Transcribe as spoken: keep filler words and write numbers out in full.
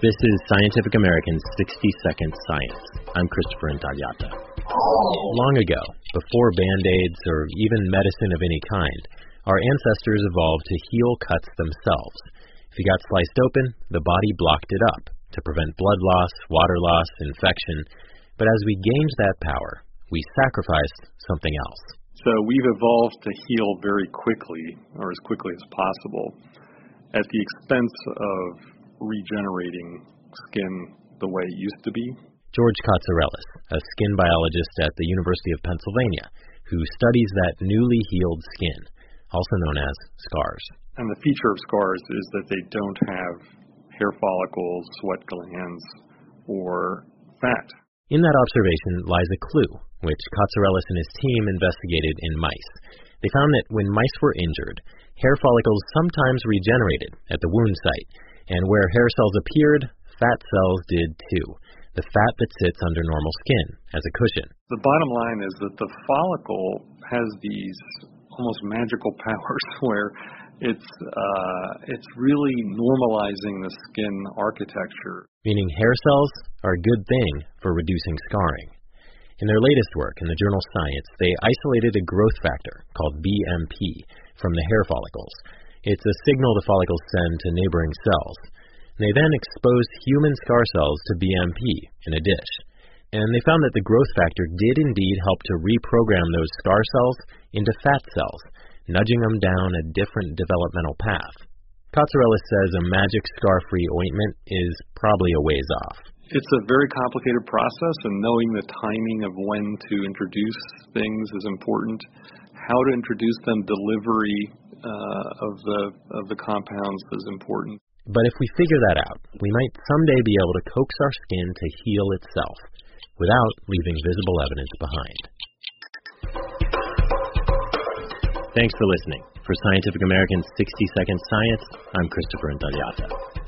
This is Scientific American's sixty second Science. I'm Christopher Intagliata. Long ago, before Band-Aids or even medicine of any kind, our ancestors evolved to heal cuts themselves. If you got sliced open, the body blocked it up to prevent blood loss, water loss, infection. But as we gained that power, we sacrificed something else. So we've evolved to heal very quickly, or as quickly as possible, at the expense of regenerating skin the way it used to be. George Katsarelis, a skin biologist at the University of Pennsylvania, who studies that newly healed skin, also known as scars. And the feature of scars is that they don't have hair follicles, sweat glands, or fat. In that observation lies a clue, which Katsarelis and his team investigated in mice. They found that when mice were injured, hair follicles sometimes regenerated at the wound site, and where hair cells appeared, fat cells did too, the fat that sits under normal skin as a cushion. The bottom line is that the follicle has these almost magical powers where it's uh, it's really normalizing the skin architecture. Meaning hair cells are a good thing for reducing scarring. In their latest work in the journal Science, they isolated a growth factor called B M P from the hair follicles. It's a signal the follicles send to neighboring cells. They then exposed human scar cells to B M P in a dish. And they found that the growth factor did indeed help to reprogram those scar cells into fat cells, nudging them down a different developmental path. Katsarelis says a magic scar-free ointment is probably a ways off. It's a very complicated process, and knowing the timing of when to introduce things is important. How to introduce them, delivery uh, of the of the compounds is important. But if we figure that out, we might someday be able to coax our skin to heal itself without leaving visible evidence behind. Thanks for listening. For Scientific American's sixty second Science, I'm Christopher Intagliata.